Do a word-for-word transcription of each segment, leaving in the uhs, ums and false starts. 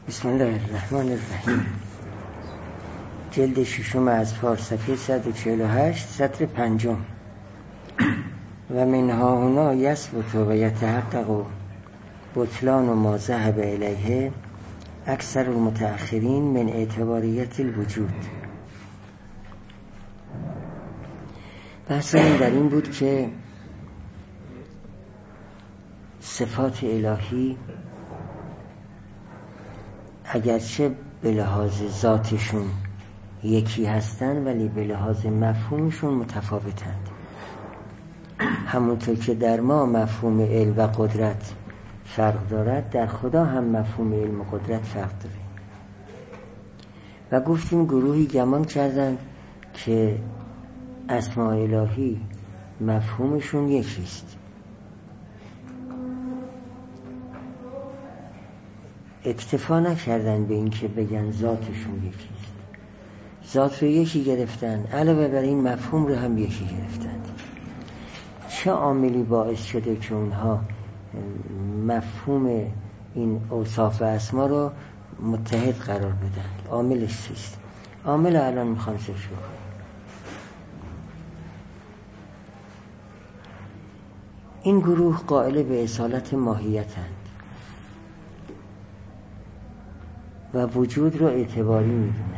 بسم الله الرحمن الرحیم. جلد ششم اذفار صفحه صد و چهل و هشت سطر پنجم. و منها هنا یثبت و یتحقق بطلان و ما ذهب الیه اکثر المتأخرین من اعتباریت الوجود. بحث این در این بود که صفات الهی اگرچه به لحاظ ذاتشون یکی هستن ولی به لحاظ مفهومشون متفاوتند. همونطور که در ما مفهوم علم و قدرت فرق دارد، در خدا هم مفهوم علم و قدرت فرق داره. و گفتیم گروهی گمان کردند که اسماء الهی مفهومشون یکیست، اکتفا نکردن به این که بگن ذاتشون یکیست. ذات رو یکی گرفتن، علاوه بر این مفهوم رو هم یکی گرفتن. چه عاملی باعث شده که اونها مفهوم این اوصاف و اسما رو متحد قرار بدن؟ عاملش چیست؟ عامل الان میخوام ذکر کنم. این گروه قائل به اصالت ماهیتند و وجود رو اعتباری میدونن.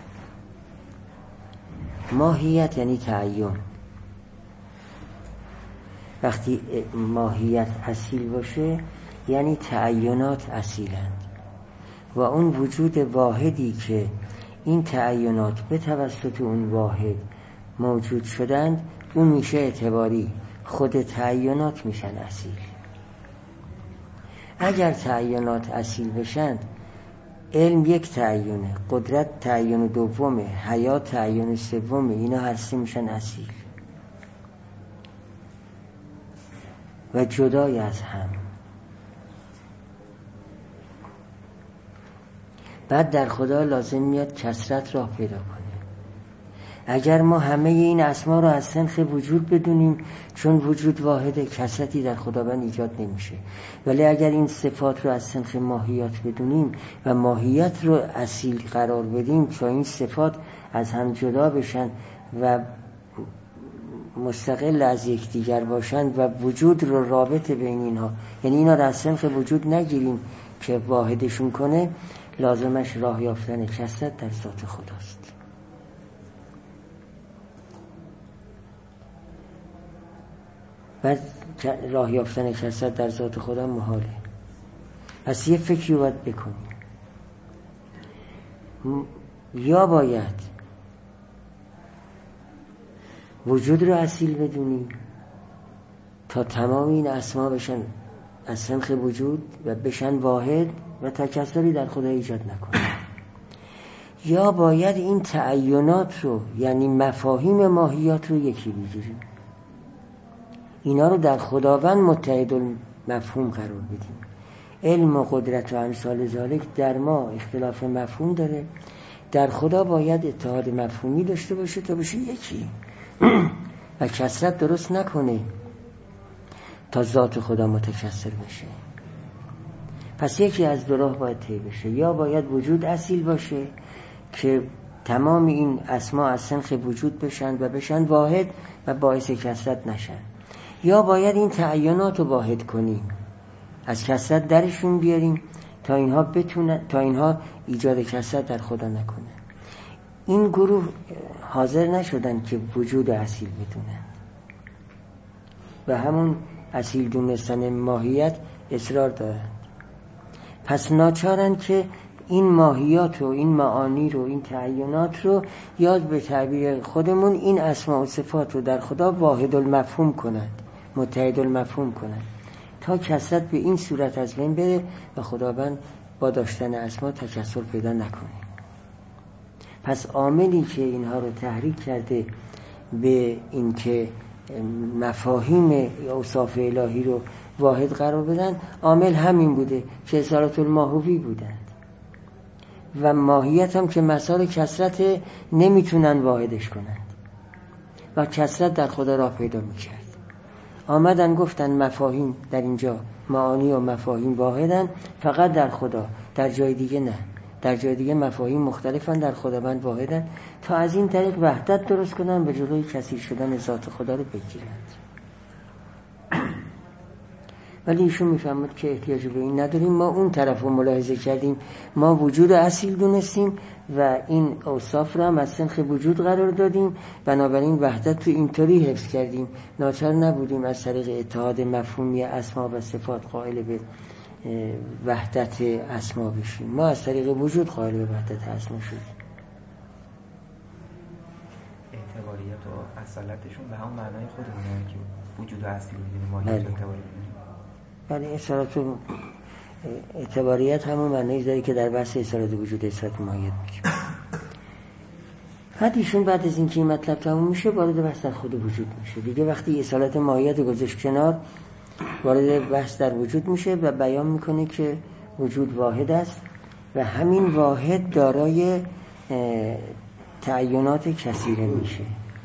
ماهیت یعنی تعین. وقتی ماهیت اصیل باشه یعنی تعینات اصیلند و اون وجود واحدی که این تعینات به توسط اون واحد موجود شدند اون میشه اعتباری، خود تعینات میشن اصیل. اگر تعینات اصیل بشن، علم یک تعینه، قدرت تعین دومه، حیات تعین سومه، اینا هستی میشن اصیل و جدای از هم. بعد در خدا لازم میاد کثرت راه پیدا کنه. اگر ما همه این اسما رو از سنخ وجود بدونیم، چون وجود واحده، کثرتی در خداوند ایجاد نمیشه. ولی اگر این صفات رو از سنخ ماهیت بدونیم و ماهیت رو اصیل قرار بدیم تا این صفات از هم جدا بشن و مستقل از یکدیگر باشند و وجود رو رابط بین اینها، یعنی اینا رو از سنخ وجود نگیریم که واحدشون کنه، لازمش راه یافتن کثرت در ذات خداست. و راه یافتن کثرت در ذات خدا محاله. پس یه فکری باید بکنیم. یا باید وجود رو اصیل بدونیم تا تمام این اسما بشن از سنخ وجود و بشن واحد و تکثری در خدا ایجاد نکنه. یا باید این تعینات رو، یعنی مفاهیم ماهیات رو یکی بگیریم، اینا رو در خداوند متحد المفهوم قرار بدیم. علم و قدرت و امثال ذالک در ما اختلاف مفهوم داره، در خدا باید اتحاد مفهومی داشته باشه تا بشه یکی و کثرت درست نکنه تا ذات خدا متکثر بشه. پس یکی از دو راه باید طی بشه. یا باید وجود اصیل باشه که تمام این اسما از سنخ وجود بشن و بشن واحد و باعث کثرت نشن. یا باید این تعینات رو واحد کنیم، از کثرت درشون بیاریم تا اینها بتونن، تا اینها ایجاد کثرت در خدا نکنه. این گروه حاضر نشدن که وجود اصیل بدونن و همون اصیل دونستن ماهیت اصرار دارن. پس ناچارن که این ماهیات رو، این معانی رو، این تعینات رو، یاد به تعبیر خودمون این اسماء و صفات رو در خدا واحد المفهوم کنند، متحد المفهوم کنند تا کثرت به این صورت از بین بره و خداوند با داشتن اسما تکثر پیدا نکنه. پس عاملی که اینها رو تحریک کرده به این که مفاهیم اوصاف الهی رو واحد قرار بدن، عامل همین بوده که اصالت الماهوی بودند و ماهیت هم که مسار کثرت نمیتونن واحدش کنند و کثرت در خدا راه پیدا میکرد. آمدن گفتن مفاهیم در اینجا معانی و مفاهیم واحدن، فقط در خدا در جای دیگه نه. در جای دیگه مفاهیم مختلفن، در خداوند واحدن، تا از این طریق وحدت درست کنن به جلوی کثیر شدن ذات خدا رو بگیرند. ولی ایشون میفهمد که احتیاج به این نداریم. ما اون طرف رو ملاحظه کردیم، ما وجود اصیل دونستیم و این اوصاف رو هم از سنخ وجود قرار دادیم، بنابراین وحدت تو اینطوری حفظ کردیم. ناچار نبودیم از طریق اتحاد مفهومی اسما و صفات قائل به وحدت اسما بشیم، ما از طریق وجود قائل به وحدت اسما شدیم. اعتباریت و اصالتشون به هم معنای خودمونه که وجود اصلی میدونیم، ماهیت و اعتباریت میدونیم. بله، اصالت و اعتباریت همون معنی داره که در بحث اصالت وجود اصالت ماهیت میگیم. بعد ایشون بعد از اینکه این مطلب تموم میشه وارد بحث در خود وجود میشه دیگه. وقتی اصالت ماهیت گذاشت کنار، وارد بحث در وجود میشه و بیان میکنه که وجود واحد است و همین واحد دارای تعینات کثیره میشه،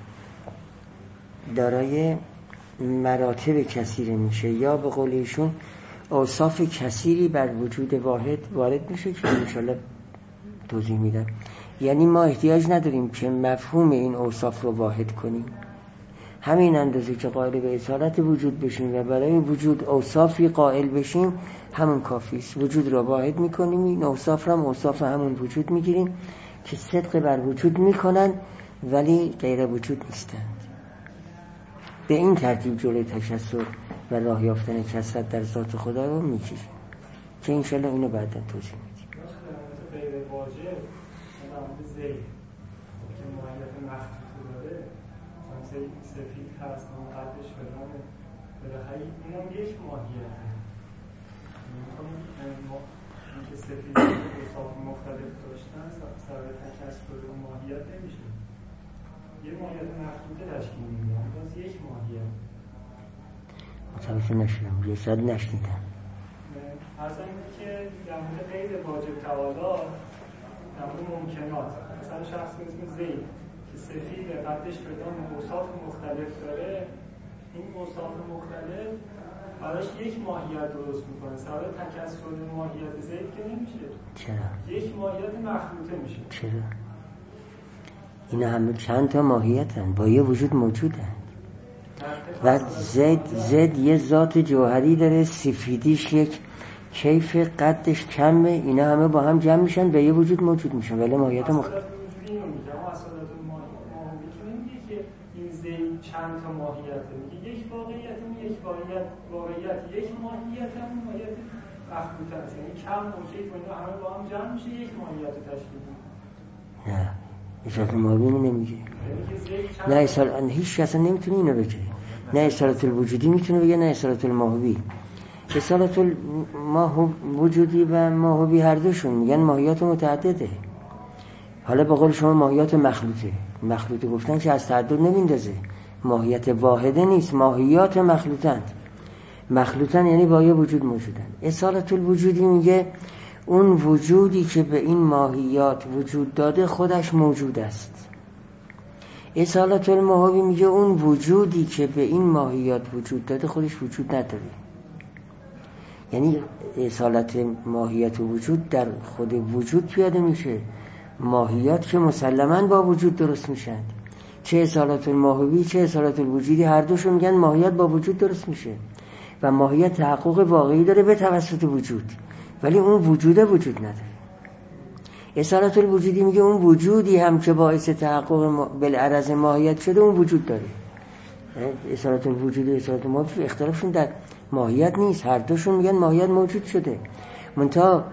دارای مراتب کثیره میشه، یا به قول ایشون اوصاف کثیری بر وجود واحد وارد میشه که انشالله توضیح میدم. یعنی ما احتیاج نداریم که مفهوم این اوصاف رو واحد کنیم، همین اندازه که قائل به اصالت وجود بشیم و برای وجود اوصافی قائل بشیم همون کافی است. وجود رو واحد میکنیم، این اوصاف رو هم اوصاف همون وجود میگیریم که صدق بر وجود میکنن ولی غیر وجود نیستند. به این ترتیب جلوی تکثر و راه یافتن کثرت در ذات خدا رو میگیریم که انشالله اینو بعدا توضیح میدیم. غیر واجب نمود زید که ماهیت مخصوصی داره، مثلا سفید هست اون قدش فلانه، بالاخره اینم یک ماهیته. این که سفید اوصاف مختلف داشتن سبب تکثر اون ماهیت نمیشه، یه ماهیت مخصوصی تشکیل میده، باز یک ماهیت. متوجه نشدم، یه ساعت نشنیدم. اصلا اینه که در مورد غیر واجب تعالی در مورد ممکنات، مثلا شخص به اسم زید که سفید قدش فلان اوصاف مختلف داره، این اوصاف مختلف براش یک ماهیت درست میکنه، سبب تکثر ماهیت زید که نمیشه. چرا؟ یک ماهیت مخلوطه میشه. چرا؟ اینا همه چند تا ماهیتن، با یه وجود موجودن. و زید زید یه ذات جوهری داره، سفیدیش یک کیف قدش کمه، اینا همه با هم جمع میشن به یه وجود موجود میشن ولی ماهیت مختلف. اصالت وجودی رو میگم، اصالت ماهیتی که نمیگه که این زید چند تا ماهیته، میگه یک واقعیت، این یک واقعیت واقعیت یک ماهیت، هم ماهیت مخلوطه است، یعنی کم و کیف و اینا همه با هم جمع میشه یک ماهیت تشکیل میده. نه اصالت ماهیتی نمیگه. نه اصالت هیچ کس نمیتونه اینو بگه. نه اصالت الوجودی میتونه بگه، نه اصالت الماهوی. اصالت الموجودی و ماهوی هر دوشون میگن ماهیات متعدده. حالا به قول شما ماهیات مخلوطه، مخلوطه گفتن که از تعدد نمیندازه، ماهیت واحده نیست، ماهیات مخلوطند. مخلوطن یعنی با یه وجود موجودن. اصالت الوجودی میگه اون وجودی که به این ماهیات وجود داده خودش موجود است. اصالت الماهوی میگه اون وجودی که به این ماهیات وجود داده خودش وجود نداره. یعنی اصالت ماهیت و وجود در خود وجود پیاده میشه، ماهیات که مسلماً با وجود درست میشن. چه اصالت الماهوی چه اصالت الوجودی هر دوشون میگن ماهیت با وجود درست میشه و ماهیت تحقق واقعی داره به توسط وجود، ولی اون وجود وجود نداره. اصالت الوجودی میگه اون وجودی هم که باعث تحقق بالعرض ماهیت شده اون وجود داره. اصالت الوجودی و اصالت الماهوی اختلافشون در ماهیت نیست، هر دوشون میگن ماهیت موجود شده. منتها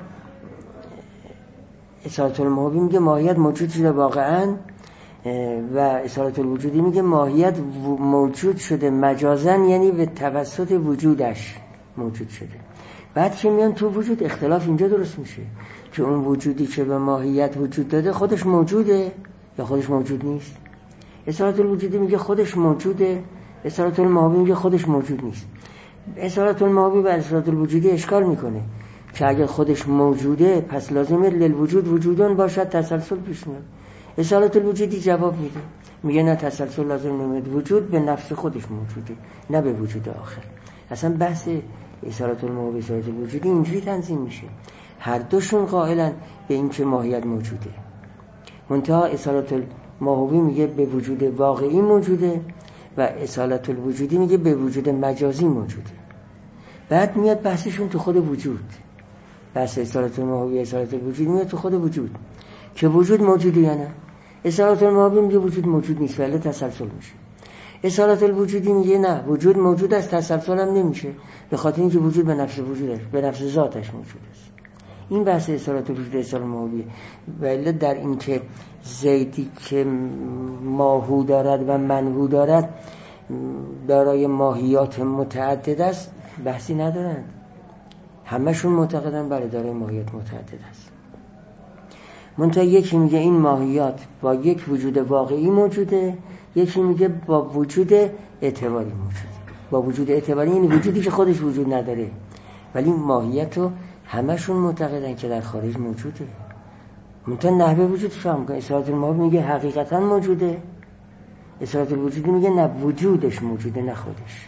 اصالت الماهوی میگه ماهیت موجود شده واقعا و اصالت الوجودی میگه ماهیت موجود شده مجازاً، یعنی به توسط وجودش موجود شده. بعد که میان تو وجود اختلاف اینجا درست میشه که اون وجودی که به ماهیت وجود داده خودش موجوده یا خودش موجود نیست. اصالت الوجودی میگه خودش موجوده، اصالت الماهوی میگه خودش موجود نیست. اصالت الماهوی و اصالت الوجودی اشکال میکنه که اگر خودش موجوده پس لازمه للوجود وجودان باشد تسلسل پیش میاد. اصالت الوجودی جواب میده، میگه نه تسلسل لازم نمیاد، وجود به نفس خودش موجوده نه به وجود آخر. اصلا بحث اصالت الماهوی و اصالت الوجودی اینجوری تنظیم میشه. هر دوشون قائلن به این که ماهیت موجوده. منتها اصالت الماهوی میگه به وجود واقعی موجوده و اصالت الوجودی میگه به وجود مجازی موجوده. بعد میاد بحثشون تو خود وجود، بحث اصالت الماهوی اصالت الوجودی میاد تو خود وجود که وجود موجوده یا نه. اصالت الماهوی میگه وجود موجود نیست ولی تسلسل میشه. اصالت الوجودی میگه نه، وجود موجود است، تسلسل هم نمیشه، به خاطر اینکه وجود به نفس وجودش، به نفس ذاتش موجود است. این بحث اصالت الوجود اصالت الماهوی. ولی در این که زیدی که ماهو دارد و منهو دارد دارای ماهیات متعدد است بحثی ندارند. همشون معتقدن بله دارای ماهیات متعدد است. منتها یکی میگه این ماهیات با یک وجود واقعی موجوده، یکی میگه با وجود اعتباری موجوده. با وجود اعتباری یعنی وجودی که خودش وجود نداره، ولی ماهیت رو همشون معتقدن که در خارج موجوده. منتها نحوه وجود فهم کن. اصالت الماهوی میگه حقیقتا موجوده، اصالت الوجودی میگه نه وجودش موجوده نه خودش.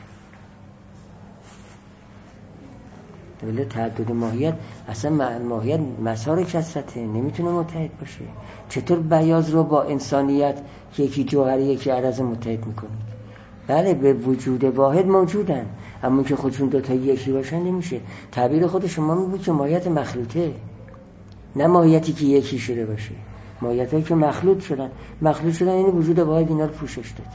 ولی تعدد ماهیت اصلا ماهیت مسار کثرته، نمیتونه متحد باشه. چطور بیاض رو با انسانیت یکی جوهری یکی عرض متحد میکنید؟ بله به وجود واحد موجودن، اما که خودشون دوتا یکی باشن نمیشه. تعبیر خود شما میگه که ماهیت مخلوطه، نه ماهیتی که یکی شده باشه. ماهیت هایی که مخلوط شدن، مخلوط شدن یعنی وجود واحد اینا رو پوشش داد.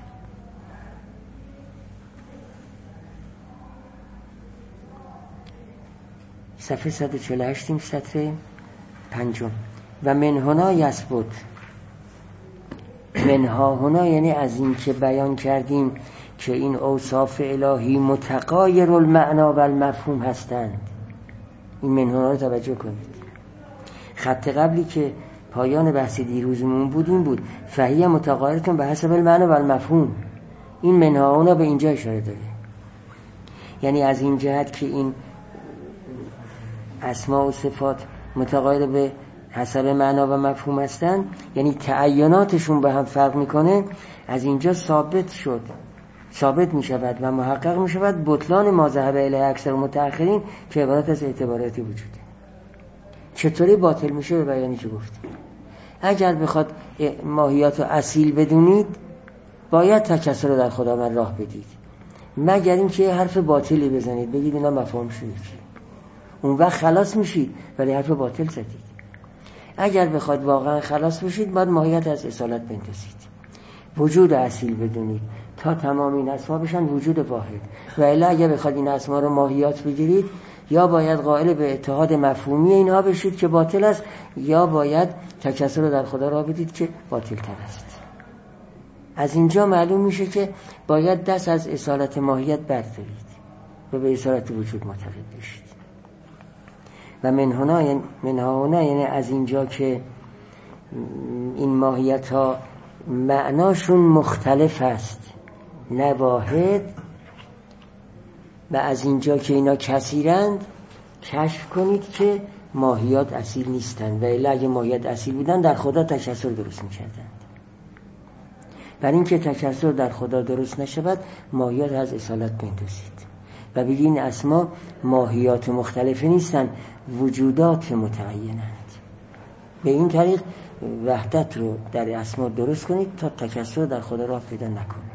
صفحه صد و چهل و هشت این سطر پنجم. و منهنا یثبت، منها هنا یعنی از این که بیان کردیم که این اوصاف الهی متغایر المعنا و المفهوم هستند. این منهنا رو توجه کنید. خط قبلی که پایان بحث دیروزمون بود این بود فهیه متغایرتون به حسب المعنا و المفهوم. این منها هنا به اینجا اشاره داره، یعنی از این جهت که این اسماء و صفات متغایر به حسب معنا و مفهوم هستن، یعنی تعیناتشون به هم فرق میکنه. از اینجا ثابت شد، ثابت میشود و محقق میشود بطلان ما ذهب الیه اکثر متأخرین که عبارت از اعتباراتی وجوده. چطوری باطل میشه؟ به بیانی که گفتیم. اگر بخواد ماهیات رو اصیل بدونید باید تکسر رو در خدا من راه بدید، مگر اینکه یه حرف باطلی بزنید بگید اینا مفهوم شده، اون وقت خلاص میشید، ولی حرف باطل زدید. اگر بخواد واقعا خلاص بشید باید ماهیت از اصالت بندازید، وجود اصیل بدونید تا تمام این اسما بشن وجود واحد. و الا اگر بخواد این اسما رو ماهیات بگیرید یا باید قائل به اتحاد مفهومی اینها بشید که باطل است، یا باید تکسر رو در خدا راه بدید که باطل تر است. از اینجا معلوم میشه که باید دست از اصالت ماهیت بردارید و به اصالت وجود معتقد بشید. و منهنا یعنی منهانا یعنی از اینجا که این ماهیت ها معناشون مختلف است نه واحد، و از اینجا که اینا کثیرند کشف کنید که ماهیات اصیل نیستند، و الا اگه ماهیات اصیل بودن در خدا تکسر درست میکردند. برای اینکه تکسر در خدا درست نشود ماهیات از اصالت بندازید و بگید این اسما ماهیات مختلفه نیستن، وجودات متعینند. به این طریق وحدت رو در اسما درست کنید تا تکسر در خدا راه پیدا نکنه.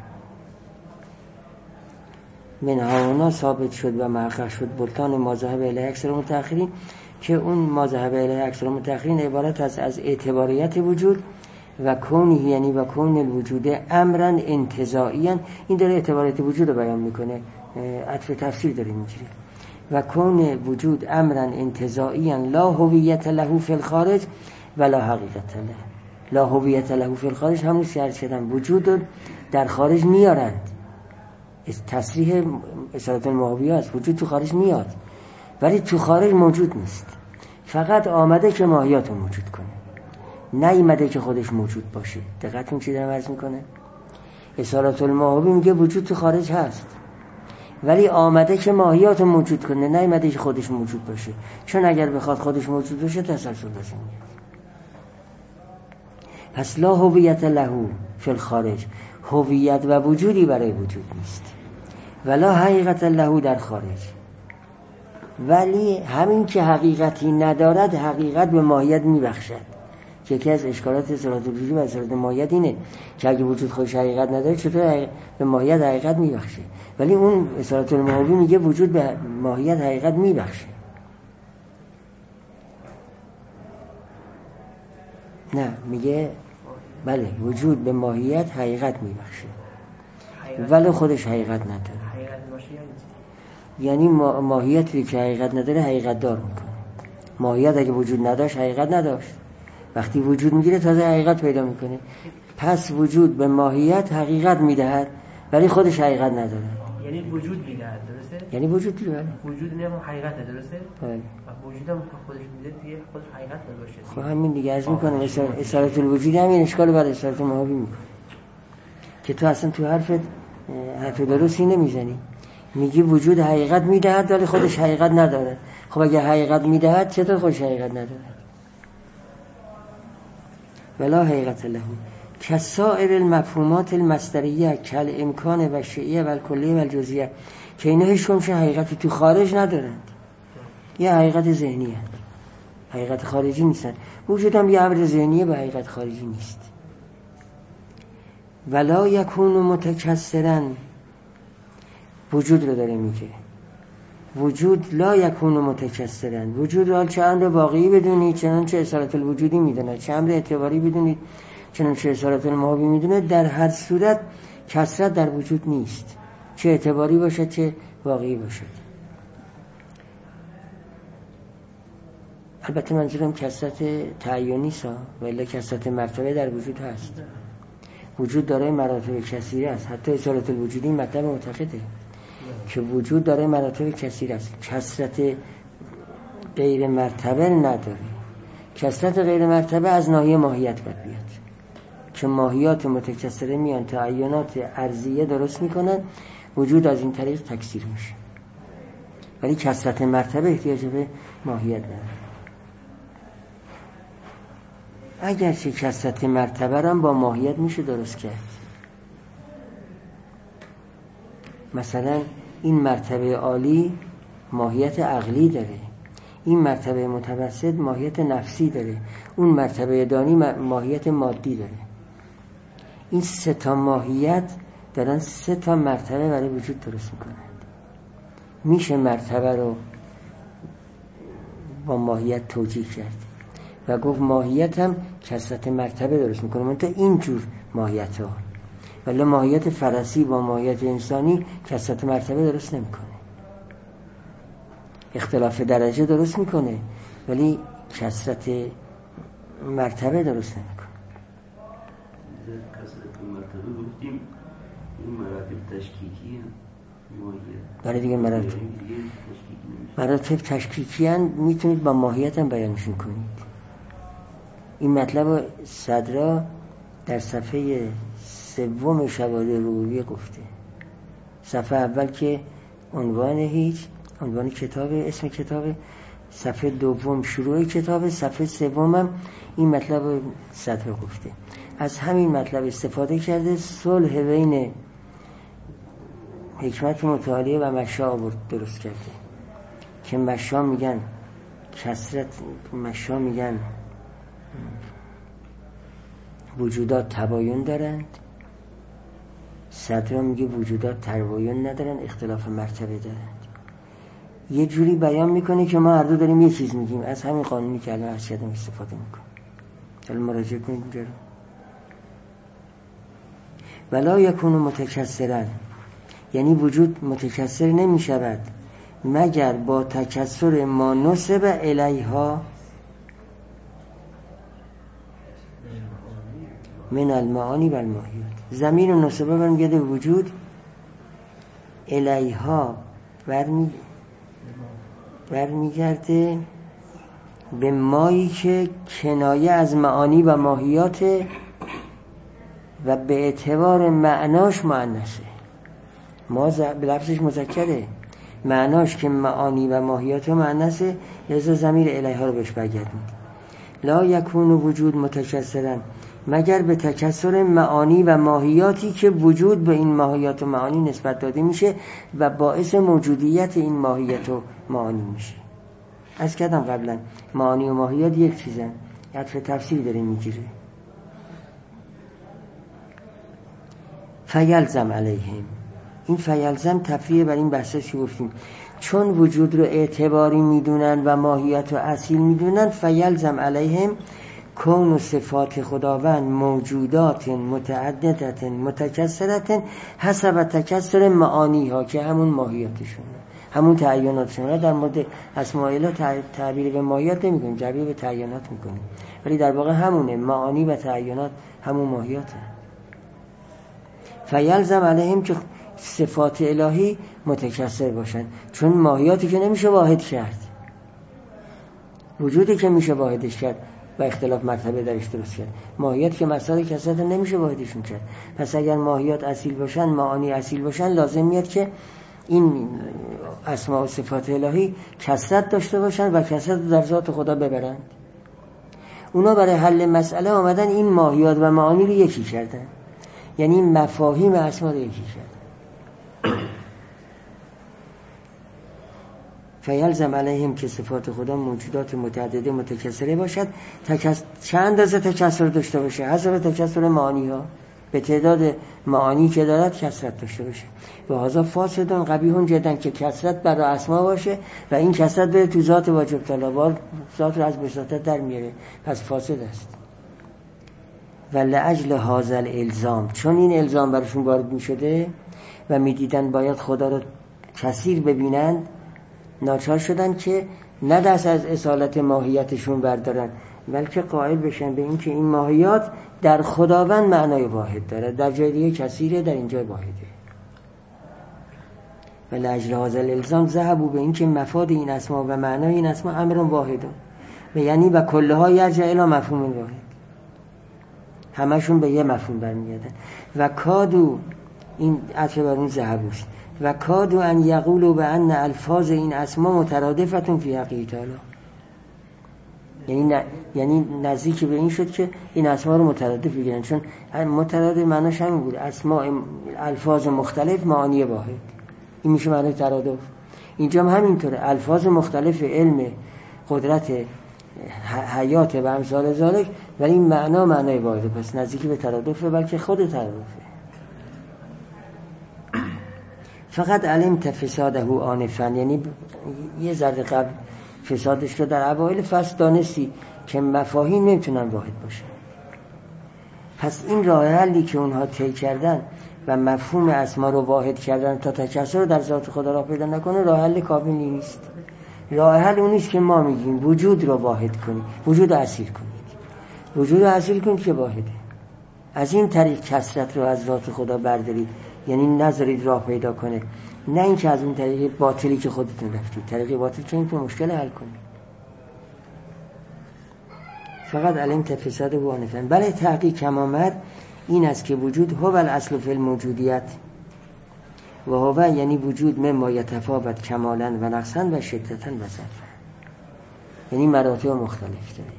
منهاونا ثابت شد و محقق شد بطلان ما ذهب الیه اکثر متأخرین، که اون ما ذهب الیه اکثر متأخرین عبارت از از اعتباریت وجود و کونی یعنی و کون الوجود امرن انتزاعیان. این داره اعتباریت وجود رو بیان میکنه، عطف تفسیر داره میگیره. و کون وجود امرن انتزاعیان لا هویت له فی الخارج ولا حقیقت له. لا هویت له فی الخارج همون سر شدن وجود رو در خارج میارند. تصریح اصالت الماهویه است، وجود تو خارج میاد ولی تو خارج موجود نیست، فقط آمده که ماهیات رو موجود کنه، نیامده که خودش موجود باشه. دقیقتون چی دارم عرض میکنه؟ اصالت الماهویه میگه وجود تو خارج هست ولی آمده که ماهیات رو موجود کنه، نیامده که خودش موجود باشه، چون اگر بخواد خودش موجود باشه تسلسل لازم میاد. پس لا هویت له فی الخارج، هویت و وجودی برای وجود نیست، ولا حقیقت له در خارج، ولی همین که حقیقتی ندارد حقیقت به ماهیت میبخشد. که یکی از اشکالات اصالت الوجود و اصالت ماهیت اینه که اگه وجود خودش حقیقت نداره چطور به ماهیت حقیقت میبخشه؟ ولی اون اصالت الماهوی میگه وجود به ماهیت حقیقت میبخشه. نه، میگه بله وجود به ماهیت حقیقت میبخشه ولی خودش حقیقت نداره. حقیقت باشه یعنی ما ماهیتی که حقیقت نداره حقیقت دار میکنه. ماهیت اگه وجود نداشت حقیقت نداشت، وقتی وجود میگیره تازه حقیقت پیدا میکنه. پس وجود به ماهیت حقیقت میدهد ولی خودش حقیقت نداره. یعنی وجود میدهد، درسته؟ یعنی وجود میدهد. وجود نه حقیقت، درسته؟ بله. وجود هم خودش میده دیگه خودش حقیقت باشه. خب همین دیگه از میکنه اصالت الوجود همین اشکال بعد اصالت ماهوی میکنه که تو اصلا تو حرفت حرف درستی نمیزنی. میگی وجود حقیقت میدهد ولی خودش حقیقت نداره. خب اگه حقیقت میدهد چطور خودش حقیقت نداره؟ ولا حقیقت له کسائر المفهومات المصدریه کل امکان و شیعه و الکلیه و الجزئیه، که اینا هیچ کدومش حقیقتی تو خارج ندارند، یه حقیقت ذهنی هست، حقیقت خارجی نیستن. وجود هم یه امر ذهنیه به حقیقت خارجی نیست. ولا یکون متکثرا، وجود رو داره میگه وجود لا یکون متکثرا، وجود رو چه امر واقعی بدونید چنانچه اصالت الوجودی میدونه، چه امر اعتباری بدونید چنانچه اصالت الماهوی میدونه، در هر صورت کثرت در وجود نیست، چه اعتباری باشد چه واقعی باشد. البته منظورم کثرت تعیینی است، ولی کثرت مرتبه در وجود هست. وجود دارای مراتب کثیره است. حتی اصالت الوجودی مطلب معتقده که وجود داره مراتب کثیر است، کثرت غیر مرتبه نداره. کثرت غیر مرتبه از ناحیه ماهیت باید بیاد که ماهیات متکثره میان تعینات ارضیه درست میکنن، وجود از این طریق تکثیر میشه. ولی کثرت مرتبه احتیاج به ماهیت نداره. اگرچه کثرت مرتبه هم با ماهیت میشه درست کرد. مثلا این مرتبه عالی ماهیت عقلی داره، این مرتبه متوسط ماهیت نفسی داره، اون مرتبه دانی ماهیت مادی داره. این سه تا ماهیت دارن سه تا مرتبه برای وجود درست میکنند. میشه مرتبه رو با ماهیت توجیه کرد و گفت ماهیت هم کثرت مرتبه درست میکنه، منتها اینجور ماهیت ها. ولی ماهیت فرسی با ماهیت انسانی کثرت مرتبه درست نمیکنه. اختلاف درجه درست میکنه ولی کثرت مرتبه درست نمیکنه. کثرت مرتبه گفتیم این مراتب تشکیکی هم ماهیت. برای دیگه مراتب مراتب تشکیکی هم میتونید با ماهیت هم بیانشون کنید. این مطلب صدرا در صفحه سوم شواهد ربوبیه گفته. صفحه اول که عنوان هیچ عنوان کتاب، اسم کتاب، صفحه دوم شروع کتاب، صفحه سوم هم این مطلب صدرا گفته. از همین مطلب استفاده کرده، صلح بین حکمت متعالیه و مشا درست کرده که مشا میگن کثرت، مشا میگن وجودات تباین دارند، صدرا میگه وجودات تباین ندارن، اختلاف مرتبه دارند. یه جوری بیان میکنه که ما هر دو داریم یه چیز میگیم، از همین قانونی که الان عرض کردم استفاده میکنه. حالا مراجعه کنید اینجا رو. ولا یکون متکثرا، یعنی وجود متکثر نمیشود مگر با تکثر ما نسب الیها من المعانی و الماهیات. ضمیر نسبه برمیگرده وجود، الیها برمی برمیگرده به مایی که کنایه از معانی و ماهیات و به اعتبار معناش مؤنثه. ما به لفظش مذکره، معناش که معانی و ماهیات مؤنثه، لذا ضمیر الیها رو بهش برگردیم. لا یکون وجود متکثرا، مگر به تکثر معانی و ماهیاتی که وجود به این ماهیات و معانی نسبت داده میشه و باعث موجودیت این ماهیت و معانی میشه. از کردم قبلا معانی و ماهیات یک چیزن، عطف تفسیر داره میگیره. فیلزم علیهم، این فیلزم تفریع بر این بحثش گفتیم، چون وجود رو اعتباری میدونن و ماهیت رو اصیل میدونن، فیلزم علیهم کون و صفات خداوند موجودات متعددت متکثرت حسب تکثر معانی ها که همون ماهیاتشون همون تعیناتشون. در مورد اسماء الله تعبیر به ماهیات نمی کنیم، تعبیر به تعینات میکنیم، ولی در واقع همونه، معانی و تعینات همون ماهیاته. فیلزم علیهم که صفات الهی متکثر باشن، چون ماهیاتی که نمیشه واحد کرد، وجودی که میشه واحدش کرد و اختلاف مرتبه درش درست کرد، ماهیات که مسائل کثرت نمیشه واحدشون کرد. پس اگر ماهیات اصیل باشن، معانی اصیل باشن، لازم میاد که این اسماء و صفات الهی کثرت داشته باشن و کثرت در ذات خدا ببرند. اونا برای حل مسئله آمدن این ماهیات و معانی رو یکی کردن، یعنی مفاهیم اسما رو یکی کردن. فیلزم علیهم که صفات خدا موجودات متعدده متکثره باشد، تکس... چند اندازه تکثر داشته باشه، حسب تکثر معانی ها، به تعداد معانی که دارد کثرت داشته باشه. و هذا فاسدون قبیحون جدا، که کثرت برای اسما باشه و این کثرت بره تو ذات واجب طلبات، ذات رو از بساطت در میاره، پس فاسد است. و لأجل هذا الالزام، چون این الزام برشون وارد میشده و میدیدن باید خدا رو کثیر ببینند، ناچار شدن که نه دست از اصالت ماهیتشون بردارن، بلکه قائل بشن به این که این ماهیات در خداوند معنای واحد داره، در جای دیگه کثیره، در اینجا واحده. و لاجل هذا الالزام ذهبوا به این که مفاد این اسما و معنای این اسما امر واحد، و یعنی و کلها یرجع الی مفهوم واحد، همشون به یه مفهوم برمیگردن. و کادو، این عطف بر اون ذهبوست، و کادو ان یقولوا بان الفاظ این اسما مترادفتون فی حقیقت الله، یعنی ن... یعنی نزدیک به این شد که این اسما رو مترادف بگیرن، چون مترادف معناش همین بود، اسما الفاظ مختلف معانی واحد، این میشه معنی ترادف. اینجا هم همینطوره، الفاظ مختلف علم، قدرت، حیات و امثال ذالک، ولی این معنا معنای واحده، پس نزدیک به ترادفه، بلکه خود ترادفه. فقط علم تفساده آنفا، یعنی یه ذره قبل فسادش رو در اوایل فصل دانستی که مفاهیم نمیتونن واحد باشه. پس این راه حلی که اونها طی کردن و مفهوم اسما رو واحد کردن تا تکثر رو در ذات خدا را پیدا نکنه، راه حل کاملی نیست. راه حل اون نیست که ما میگیم وجود رو واحد کنید، وجود اصیل کنید، وجود اصیل کنید که واحده، از این طریق کثرت رو از ذات خدا بردارید، یعنی نذارید راه پیدا کنه، نه اینکه از اون طریق باطلی که خودتون رفتید، طریق باطل که اینکه مشکل حل کنید. فقط علم تفساده و آنفن، بله تحقیق کم آمد این است که وجود هو الاصل فی الموجودیت و هو یعنی وجود مما یتفاوت کمالا و نقصا و شدتا و ضعفا، یعنی مراتب مختلف داره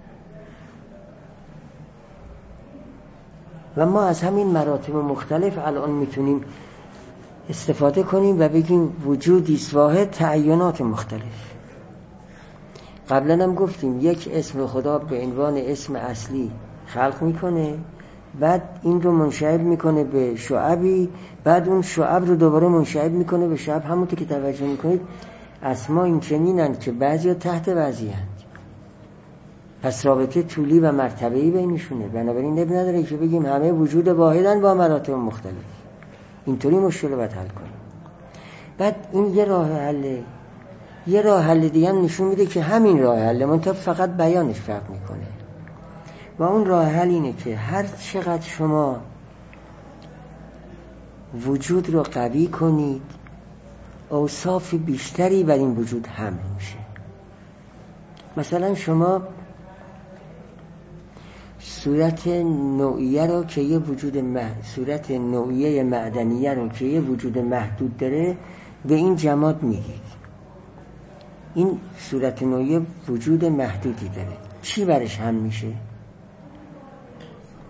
و ما از همین مراتب مختلف الان میتونیم استفاده کنیم و بگیم وجودی است واحد، تعینات مختلف. قبلا هم گفتیم یک اسم خدا به عنوان اسم اصلی خلق میکنه، بعد این رو منشعب میکنه به شعبی، بعد اون شعب رو دوباره منشعب میکنه به شعب. همونطور که توجه میکنید اسما این چنینند که بعضی تحت بعضی هست، پس رابطه طولی و مرتبه‌ای بینشونه، بنابراین اب نداره که بگیم همه وجود واحدن با مراتب مختلف. اینطوری مشکل رو باید حل کنیم. بعد این یه راه حله، یه راه حل دیگه هم نشون میده که همین راه حل، منتها فقط بیانش فرق میکنه. و اون راه حل اینه که هر چقدر شما وجود رو قوی کنید، اوصاف بیشتری بر این وجود حمل میشه. مثلا شما صورت نوعیه رو که یه وجود محدود، صورت نوعیه معدنیه رو که یه وجود محدود داره به این جماد میگید. این صورت نوعیه وجود محدودی داره، چی برش هم میشه؟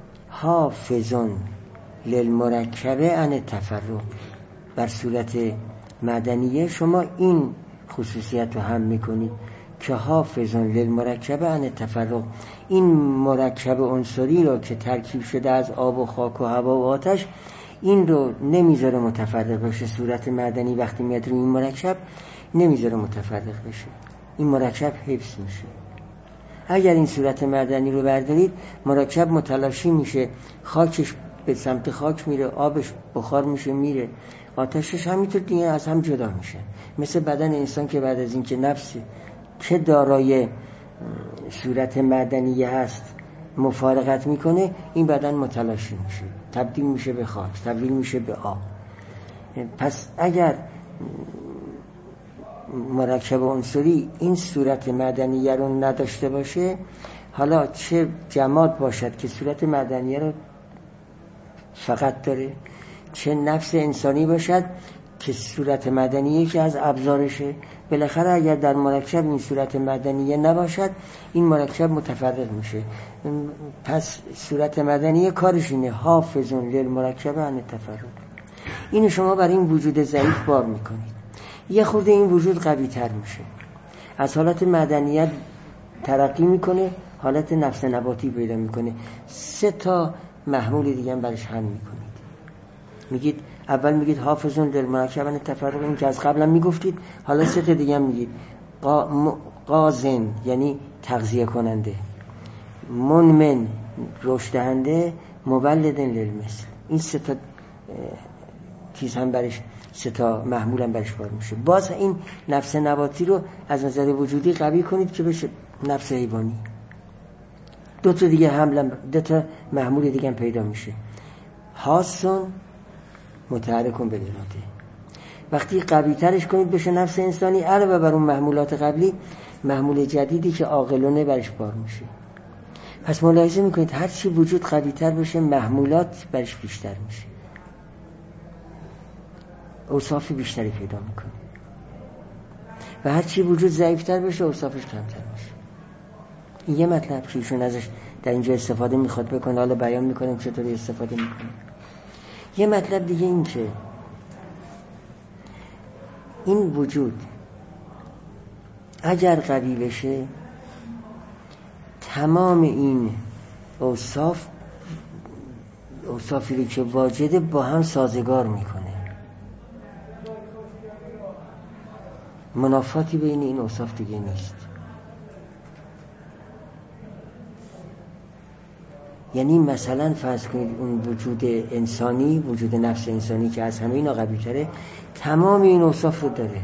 حافظون للمرکبه عن التفرق. بر صورت مدنیه شما این خصوصیت رو هم میکنید که حافظون للمرکبه عن التفرق، این مرکب عنصری رو که ترکیب شده از آب و خاک و هوا و آتش، این رو نمیذاره متفرق بشه. صورت مدنی وقتی میاد روی این مرکب نمیذاره متفرق بشه، این مرکب حفظ میشه. اگر این صورت مدنی رو بردارید، مرکب متلاشی میشه، خاکش به سمت خاک میره، آبش بخار میشه میره، آتشش همینطور دیگه از هم جدا میشه. مثل بدن انسان که بعد از این که نفس که دارای صورت مدنی هست مفارقت میکنه، این بدن متلاشی میشه، تبدیل میشه به خاک، تبدیل میشه به آب. پس اگر مرکب عنصری این صورت مدنیه رو نداشته باشه، حالا چه جماد باشد که صورت مدنیه رو فقط داره، چه نفس انسانی باشد که صورت مدنیه که از ابزارشه، بالاخره اگر در مرکب این صورت مدنیه نباشد، این مرکب متفرق میشه. پس صورت مدنیه کارش اینه حافظون للمرکب عن التفرق. اینو شما برای این وجود ضعیف بار میکنید، یه خورده این وجود قوی تر میشه، از حالت مدنیت ترقی میکنه، حالت نفس نباتی پیدا میکنه. سه تا محمول دیگه هم برش حل میکنید. میگید اول میگید حافظون للمرکب عن التفرق، این که از قبلا میگفتید، حالا سه تا دیگه هم میگید قازن یعنی تغذیه کننده، منمن رشد دهنده، مولدن للمثل. این سه تا چیز هم برش، سه تا محمول هم برش بار میشه. باز این نفس نباتی رو از نظر وجودی قوی کنید که بشه نفس حیوانی. دو تا دیگه حمل، دو تا محمول دیگه هم پیدا میشه. حاسون متحرکون به اراده. وقتی قوی ترش کنید بشه نفس انسانی، علاوه بر اون محمولات قبلی، محمول جدیدی که عاقلانه برش بار میشه. پس ملاحظه میکنید هر چی وجود قوی تر بشه، محمولات برش بیشتر میشه، اوصاف بیشتری پیدا میکنه. و هر چی وجود ضعیفتر بشه، اوصافش کمتر میشه. این یه مطلب که ایشون ازش در اینجا استفاده میخواد بکنه، حالا بیان میکنم چطوری استفاده میکنه. یه مطلب دیگه این که این وجود اگر قوی بشه، تمام این اوصاف اوصافی که واجده با هم سازگار میکنه، منافاتی بین این اوصاف دیگه نیست. یعنی مثلا فرض کنید اون وجود انسانی، وجود نفس انسانی که از همه اینا قوی تره، تمام این اوصاف رو داره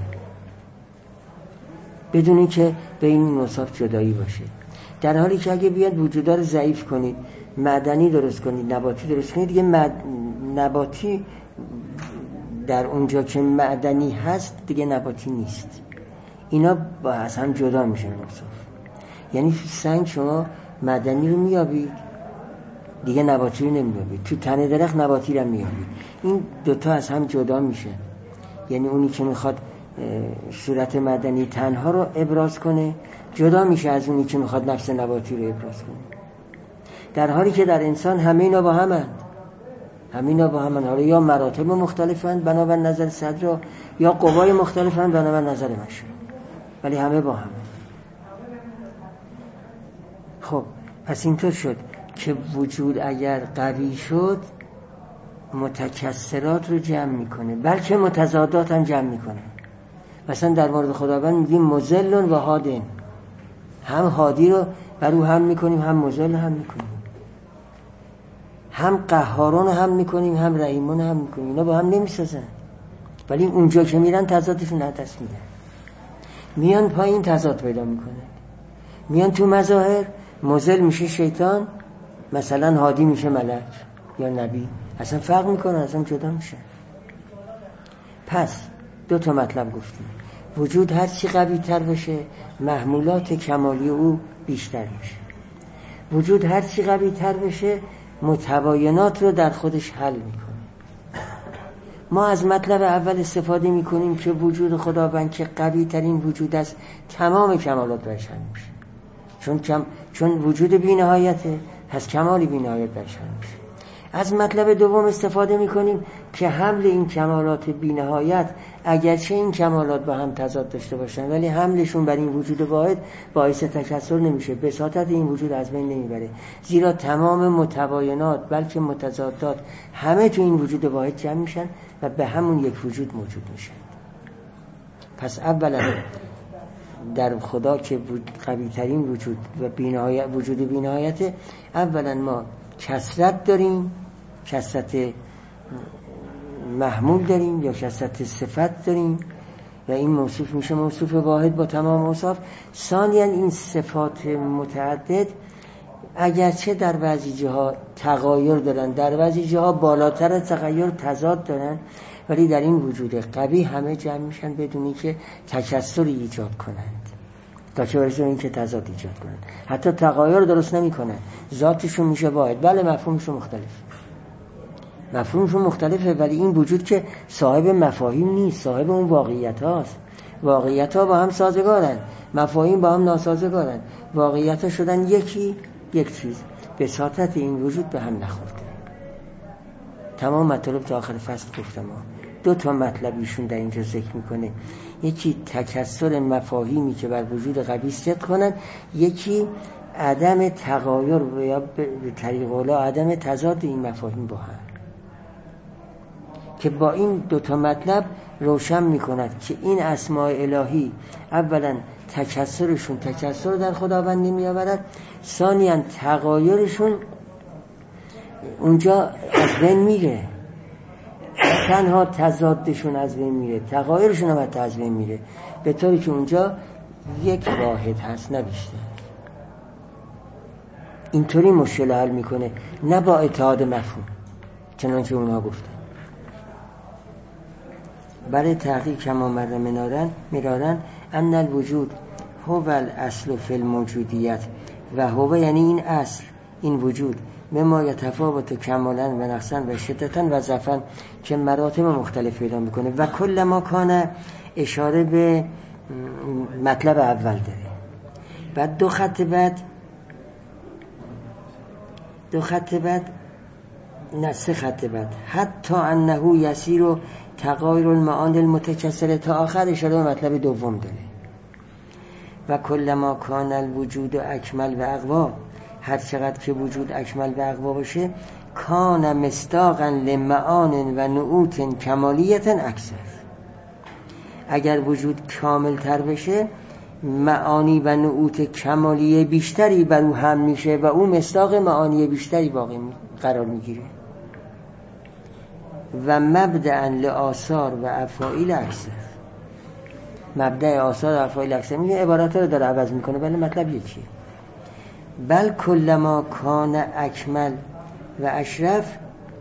بدون اینکه بین این اوصاف جدایی باشه. در حالی که اگه بیاد وجودا رو ضعیف کنید، معدنی درست کنید، نباتی درست کنید، دیگه مد... نباتی در اونجا که معدنی هست دیگه نباتی نیست. اینا با از هم جدا میشن اوصاف. یعنی تو سنگ شما معدنی رو میابید، دیگه نباتی رو نمیابید. تو تنه درخت نباتی رو میابید. این دوتا از هم جدا میشه. یعنی اونی که میخواد صورت معدنی تنها رو ابراز کنه، جدا میشه از اونی که میخواد نفس نباتی رو ابراز کنه. در حالی که در انسان همه اینا با همند، همه اینا با همند. حالا یا مراتب مختلفند بنابر نظر صدر، یا قوای مختلفند بنابر نظر مشهور، ولی همه با هم. خب پس اینطور شد که وجود اگر قوی شد، متکثرات رو جمع میکنه، بلکه متضادات هم جمع میکنه. مثلا در مورد خداوند میگیم مذل و هادن، هم هادی رو بر او هم میکنیم، هم مذل هم میکنیم، هم قهارون هم میکنیم، هم رحیمون هم میکنیم. اینا با هم نمیسازن، ولی اونجا که میرن تضادشون از دست میدن، میان پایین تضاد پیدا میکنه. میان تو مظاهر، مذل میشه شیطان، مثلا هادی میشه ملک یا نبی، اصلا فرق میکنه، اصلا جدا میشه. پس دو تا مطلب گفتیم. وجود هر چی قوی تر بشه، محمولات کمالی او بیشتر میشه. وجود هر چی قوی تر بشه، متباینات رو در خودش حل میکنه. ما از مطلب اول استفاده میکنیم که وجود خداوند که قوی ترین وجود است، تمام کمالات برش حل میشه. چون کم چون وجود بی‌نهایته، پس کمالی بی‌نهایت برش حل میشه. از مطلب دوم استفاده میکنیم که حمل این کمالات بی‌نهایت، اگرچه این کمالات با هم تضاد داشته باشن ولی حملشون بر این وجود واحد باعث تکثر نمیشه، بساطت این وجود از بین نمیبره، زیرا تمام متباینات بلکه متضادات همه تو این وجود واحد جمع میشن و به همون یک وجود موجود میشن. پس اولا در خدا که قوی ترین وجود و بی‌نهایت وجود بی‌نهایت، اولا ما کثرت داریم، کثرت محمول داریم یا کثرت صفت داریم و این موصوف میشه موصوف واحد با تمام اوصاف. ثانیاً این صفات متعدد اگرچه در بعضی جاها تغایر دارن، در بعضی جاها بالاتر از تغایر تضاد دارن، ولی در این وجود قوی همه جمع میشن بدونی که تکثری ایجاد کنند تا چه برسه این که تضاد ایجاد کنند. حتی تغایر درست نمی کنند، ذاتشون میشه واحد. بله مفهومشون مختلف مفهومشون مختلفه ولی این وجود که صاحب مفاهیم نیست، صاحب اون واقعیت هاست. واقعیت ها با هم سازگارن، مفاهیم با هم ناسازگارن. واقعیت ها شدن یکی، یک چیز، بساطت این وجود به هم نخورده. تمام مطلب تا آخر فصل گفتم. دو تا مطلب ایشون در اینجا ذکر میکنه، یکی تکثر مفاهیمی که بر وجود قوی صدق کنن، یکی عدم تغایر و یا به طریق اولا عدم تضاد این مفاهیم با هم، که با این دو تا مطلب روشن میکند که این اسماء الهی اولا تکثرشون تکثر در خداوند نمیآورد، ثانیاً تغایرشون اونجا از بین میره، تنها تضادشون از بین میره، تغایرشون هم از بین میره، به طوری که اونجا یک واحد هست نه بیشتر. اینطوری مشکل حل میکنه، نه با اتحاد مفهوم چنانچه اونها گفتن. برای تحقیق کما مر منارن میرارن ان الوجود هو الاصل فی الموجودیت و هو یعنی این اصل، این وجود، مما یتفاوت کمالا و نقصا و شدتا و ضعفا که مراتب مختلف پیدا میکنه و کل ما کان اشاره به مطلب اول داره. بعد دو خط بعد دو خط بعد نه سه خط بعد حتی انه یسیر و تغایر المعانی المتکثره تا آخر اشاره به مطلب دوم داره. و کل ما کان الوجود اکمل و اقوا، هر چقدر که وجود اکمل و اقوا باشه، کان مصداقا لمعان و نعوت کمالیت اکثر. اگر وجود کامل تر بشه معانی و نعوت کمالیه بیشتری بر او هم میشه و او مصداق معانی بیشتری باقی قرار میگیره. و مبدأ لآثار و افاعیل اکثر، مبدأ آثار و افاعیل اکثر میگه، عبارات رو داره عوض میکنه ولی مطلب یکیه. بل کلما کان اکمل و اشرف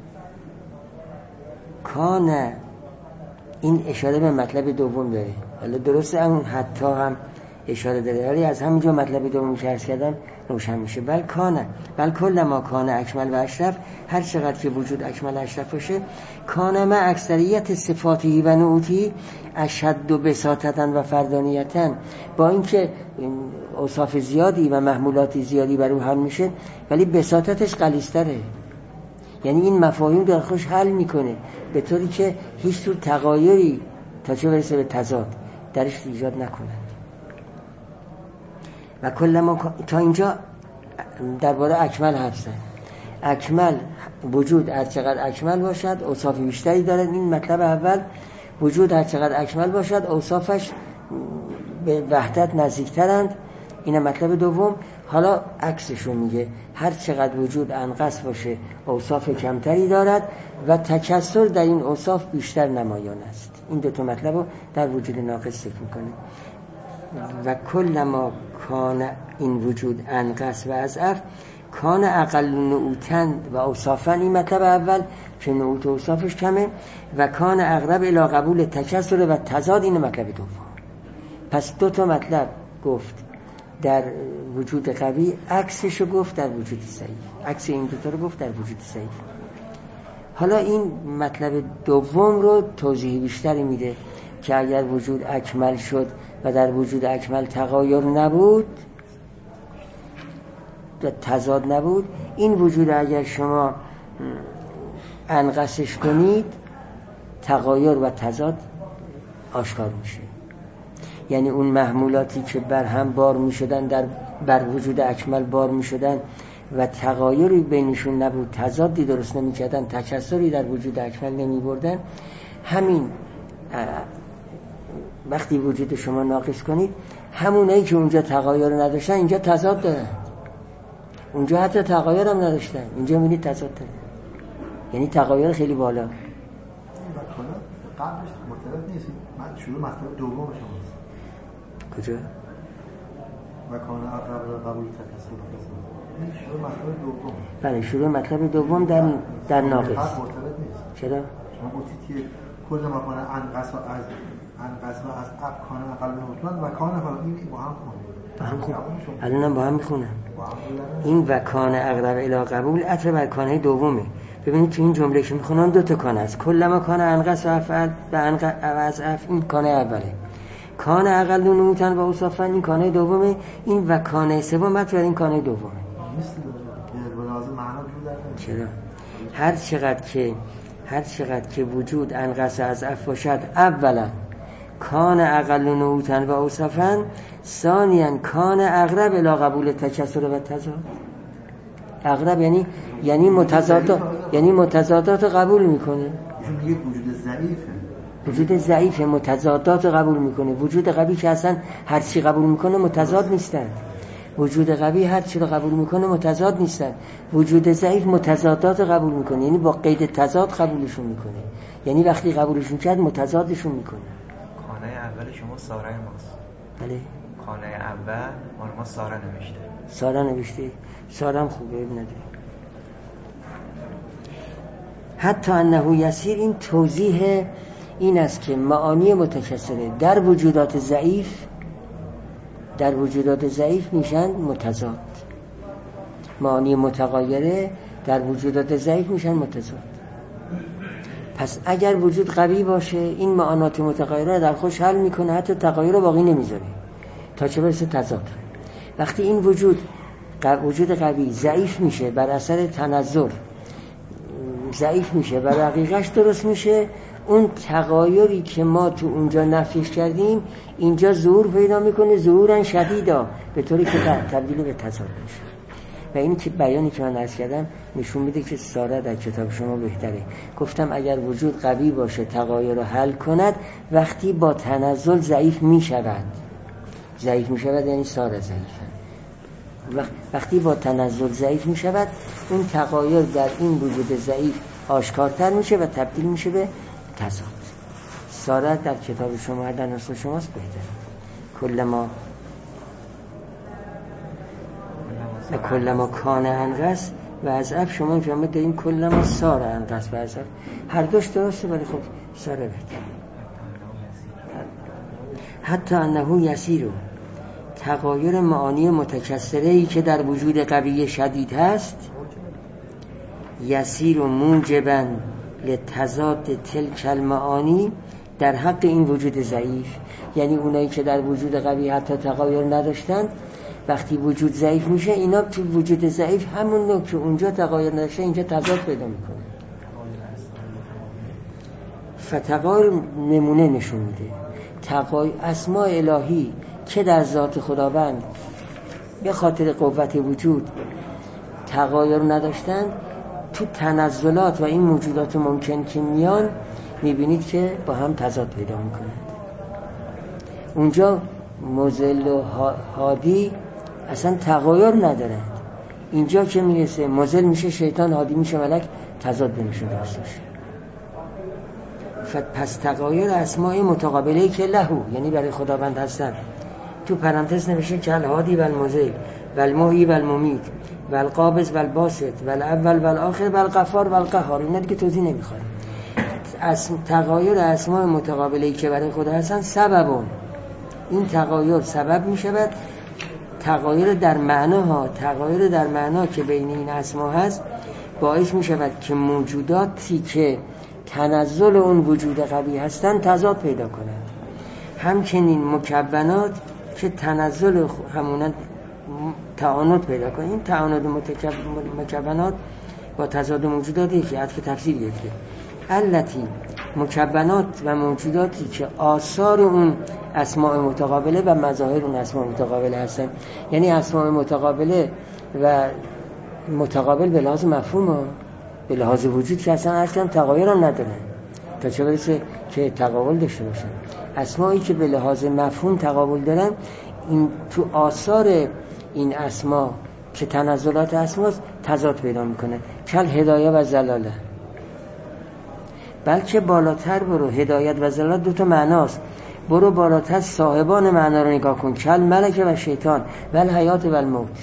کان، این اشاره به مطلب دوم داره، ولی درسته اون حتی هم اشاره داره ولی از همینجا مطلب دوم که عرض کردم روشن میشه. بل کان بل کلما کان اکمل و اشرف، هر چقدر که وجود اکمل و اشرف باشه، کان ما اکثریت صفاتی و نعوتی اشد و بساطتن و فردانیتن، با اینکه اوصاف زیادی و محمولات زیادی بر او حل میشه ولی بساطتش غلیظ‌تره. یعنی این مفاهیم در خوش حل میکنه به طوری که هیچ طور تغایری تا چه برسه به تضاد درش ایجاد نکنه. و کل ما تا اینجا درباره اکمل حرف زد. اکمل وجود هر چقدر اکمل باشد اوصاف بیشتری دارد. این مطلب اول، وجود هر چقدر اکمل باشد اوصافش به وحدت نزدیکترند. این مطلب دوم. حالا عکسشو میگه، هر چقدر وجود انقص باشه اوصاف کمتری دارد و تکثر در این اوصاف بیشتر نمایان است. این دو تا مطلب رو در وجود ناقص ذکر میکنه. و کل ما کان این وجود انقص و اضعف کان اقل نعوتن و اوصافا، این مطلب اول که نعوت و اوصافش کمه، و کان اقرب الی قبول تکثر و تضاد، این مطلب دوم. پس دو تا مطلب گفت در وجود قوی، عکسشو گفت در وجود ضعیف، عکس این دو تا رو گفت در وجود ضعیف. حالا این مطلب دوم رو توضیح بیشتری میده که اگر وجود اکمل شد و در وجود اکمل تغایر نبود و تضاد نبود، این وجود اگر شما انقصش کنید تغایر و تضاد آشکار میشه. یعنی اون محمولاتی که بر هم بار میشدن در بر وجود اکمل بار میشدن و تغایری بینشون نبود، تضادی درست نمیکردن، تکثری در وجود اکمل نمیبردن، همین وقتی وجود شما ناقص کنید همونایی که اونجا تغایر نداشتن اینجا تضاد دارن، اونجا حتی تغایر هم نداشتن اینجا میبینید تضاد دارن، یعنی تغایر خیلی بالا. قبلش مرتبط نیست. من شروع مطلب دوم شماست. کجا؟ مکان اقرب قبول تکثر این شروع مطلب دوم. بله شروع مطلب دوم در در ناقص. مرتبط نیست. چرا؟ شما گفتید که کل مکان انقص از انقص از اب کان اقل مطلق و کان فقط این با هم خونه. با هم خونه. الانم با هم میخونن. این و کان اقرب الی قبول عطف بر کانه دومه. ببینید تو این جمله که میخونن دو تا کان است. کل ما کان انقص و افعل به انقص اف این کانه اوله. کان اقل نوتن و اوصافا این کانه دومه. این و کانه سوم عطف بر این کانه دومه. چرا؟ هر چقدر که هر چقدر که وجود انقص از اف باشد اولا کان اقل نوتن و اوصافا، ثانیا کان اقرب الی قبول تکثر و تضاد. اقرب یعنی یعنی متضادات یعنی متضادات قبول میکنه. ایشون میگه وجود ضعیفه. وجود ضعیف متضادات قبول میکنه. وجود قوی که اصلا هر چی قبول میکنه متضاد نیستن. وجود قوی هر چی رو قبول میکنه متضاد نیستن. وجود ضعیف متضادات قبول میکنه، یعنی با قید تضاد قبولشون میکنه، یعنی وقتی قبولشون کرد متضادشون میکنه. خانه اول شما ساره ماست. بله. خانه اول مال ما ساره نوشته. ساره نوشته. ساره هم خوبه نداره. حتی انه یسیر این توضیح این است که معانی متکثره در وجودات ضعیف در وجودات ضعیف میشن متضاد، معانی متغایره در وجودات ضعیف میشن متضاد. پس اگر وجود قوی باشه این معانات متغایره در خودش حل میکنه، حتی تغایر رو باقی نمیذاره تا چه برسه تضاد. وقتی این وجود وجود قوی ضعیف میشه بر اثر تنزل، ضعیف میشه و رقیقش درست میشه، اون تغایری که ما تو اونجا نفیش کردیم اینجا ظهور پیدا میکنه، ظهورا شدیدا، به طوری که تبدیل به تضاد میشه. و این که بیانی که من عرض کردم نشون میده که ساره در کتاب شما بهتره. گفتم اگر وجود قوی باشه تغایر رو حل کند، وقتی با تنزل ضعیف میشود ضعیف میشود یعنی ساره ضعیفه. وقتی با تنزل ضعیف میشود اون تغایر در این وجود ضعیف آشکارتر میشه و تبدیل میشه به تضاد. ساره در کتاب شما در نسخه شماست بهتره. کل ما کل ما کان انقص و از اف شما اینجا داریم کل ما ساره انقص و از اف هر دوش درسته، ولی خب ساره بهتره. حتی انه یسیرو تغایر معانی متکثره‌ای که در وجود قوی شدید هست، یسیر و موجباً لتضاد تلک المعانی در حق این وجود ضعیف. یعنی اونایی که در وجود قوی حتی تغایر نداشتن، وقتی وجود ضعیف میشه اینا تو وجود ضعیف همون نوع که اونجا تغایر نداشته اینجا تضاد پیدا میکنه. فتغایر نمونه نشون میده. تغایر اسماء الهی که در ذات خداوند به خاطر قوت وجود تغایر نداشتن، تو تنزلات و این موجودات ممکن که میان میبینید که با هم تضاد پیدا میکنند. اونجا مضل و هادی اصلا تغایر ندارند. اینجا که میرسه مضل میشه شیطان، هادی میشه ملک، تضاد نمیشه درستش. پس تغایر اسماء متقابله که لهو یعنی برای خداوند هستن. تو پرانتز نمیشه که الهادی و المضل و المحیی و الممیت و القابض و الباسط و الاول و الاخر و الغفار و القهار. اینا دیگه توضیح نمیخواد. اسم تغایر اسماء متقابله که برای خدا هستن سببون، این تغایر سبب میشود تغایر در معناها، تغایر در معنا که بین این اسما هست باعث میشود که موجوداتی که تنزل اون وجود قوی هستن تضاد پیدا کنند. همچنین مکونات که تنزل همونن تعاند پیدا کنند. این تعاند مکونات با تضاد موجودات یکی، عطف تفسیر یکی. التی مکبنات و موجوداتی که آثار اون اسماء متقابله و مظاهر اون اسماء متقابله هستن، یعنی اسماء متقابله و متقابل به لحاظ مفهوم و به لحاظ وجود که اصلا اصلا تغایر هم ندارن تا چه برسه که تقابل داشته باشن. اسمایی که به لحاظ مفهوم تقابل دارن، این تو آثار این اسما که تنزلات اسماست تضاد پیدا میکنه. کل هدایه و زلاله، بلکه بالاتر برو. هدایت و زلالت دو تا معناست، برو بالاتر صاحبان معنا رو نگاه کن. کل ملک و شیطان و الحیات و الموت،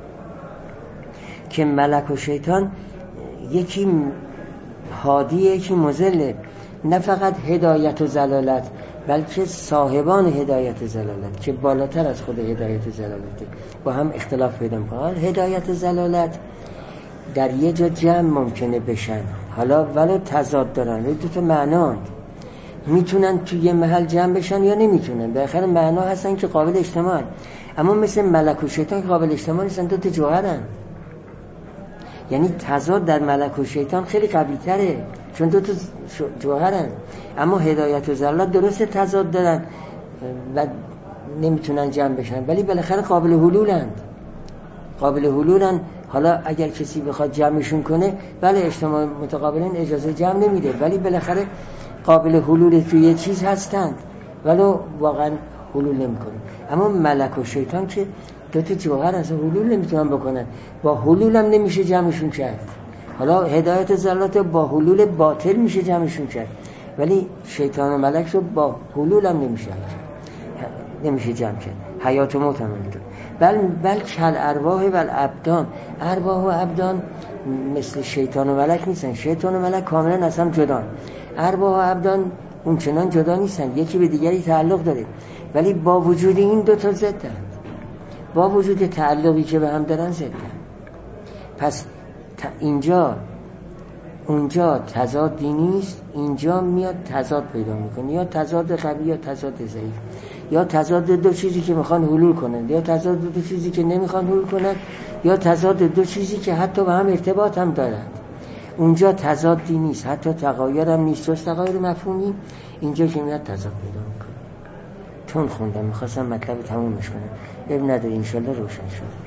که ملک و شیطان یکی هادیه یکی مضله، نه فقط هدایت و زلالت بلکه صاحبان هدایت و زلالت که بالاتر از خود هدایت و زلالته، با هم اختلاف پیدا می‌کنن. هدایت و زلالت در یه جا جمع ممکنه بشن، حالا ولو تضاد دارن، دو تا معنا میتونن توی یه محل جمع بشن یا نمیتونن، در آخر معنا هستن که قابل اجتماع، اما مثل ملک و شیطان که قابل اجتماع نیستن، دو تا جوهرن. یعنی تضاد در ملک و شیطان خیلی قوی‌تره چون دو تا جوهرن، اما هدایت و زلالت درسته تضاد دارن و نمیتونن جمع بشن، ولی بالاخره قابل حلولن قابل حلولن حالا اگر کسی بخواد جمعشون کنه، بله اجتماع متقابلین اجازه جمع نمیده، ولی بالاخره قابل حلول توی یه چیز هستند ولو واقعا حلول نمیکنه. اما ملک و شیطان که دو تا جوهر اصلا حلول نمیتونن بکنن، با حلول هم نمیشه جمعشون کرد. حالا هدایت زلالت با حلول باطل میشه جمعشون کرد، ولی شیطان و ملک رو با حلول هم نمیشه نمیشه جمع کرد. حیات و موت هم نمیتون. بل بل کل ارواح و الابدان، ارواح و ابدان مثل شیطان و ملک نیستن. شیطان و ملک کاملا اصلا جدان، ارواح و ابدان اون چنان جدا نیستن، یکی به دیگری تعلق داره، ولی با وجود این دو تا ضدن، با وجود تعلقی که به هم دارن ضدن. پس اینجا اونجا تضادی نیست، اینجا میاد تضاد پیدا میکنه، یا تضاد قوی یا تضاد ضعیف، یا تضاد دو چیزی که میخوان حلول کنن، یا تضاد دو چیزی که نمیخوان حلول کنن، یا تضاد دو چیزی که حتی با هم ارتباط هم دارن. اونجا تضادی نیست، حتی تغایر هم نیست، جز تغایر مفهومی. اینجا که میاد تضاد پیدا میکنه. چون خوندم میخواستم مطلب تمومش کنم، اب نداره، انشالله روشن شد.